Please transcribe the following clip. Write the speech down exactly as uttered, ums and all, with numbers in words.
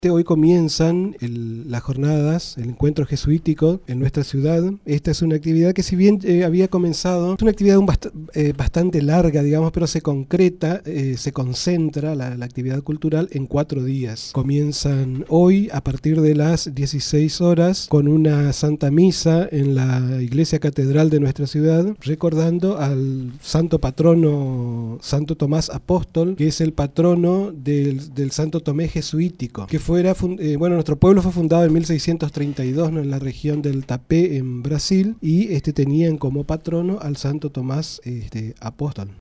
Hoy comienzan el, las jornadas, el encuentro jesuítico en nuestra ciudad. Esta es una actividad que si bien eh, había comenzado, es una actividad un bast eh, bastante larga, digamos, pero se concreta, eh, se concentra la, la actividad cultural en cuatro días. Comienzan hoy a partir de las dieciséis horas con una santa misa en la iglesia catedral de nuestra ciudad, recordando al santo patrono Santo Tomás Apóstol, que es el patrono del, del Santo Tomé jesuítico, que fue Fuera, eh, bueno, nuestro pueblo fue fundado en mil seiscientos treinta y dos, ¿no?, en la región del Tapé, en Brasil, y este tenían como patrono al Santo Tomás este, Apóstol.